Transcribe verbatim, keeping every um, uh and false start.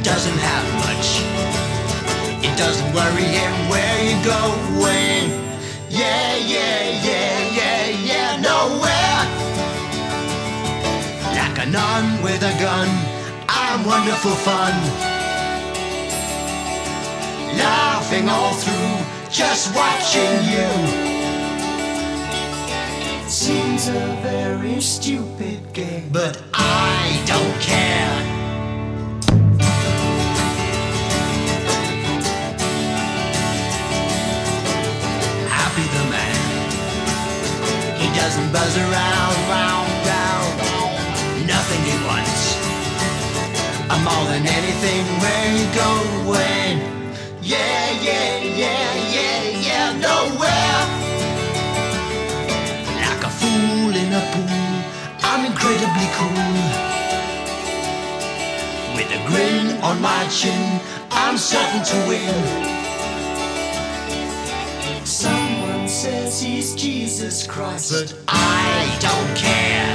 doesn't have much. It doesn't worry him where you're going. Yeah, yeah, yeah, yeah, yeah, nowhere. Like a nun with a gun, I'm wonderful fun. Laughing all through, just watching you. Seems a very stupid game, but I don't care. Happy the man, he doesn't buzz around, round, round. Nothing he wants, I'm more than anything where you going. Yeah, yeah, yeah, yeah, yeah, nowhere. Like a fool in a pool, I'm incredibly cool. With a grin on my chin, I'm certain to win. Someone says he's Jesus Christ, but I don't care.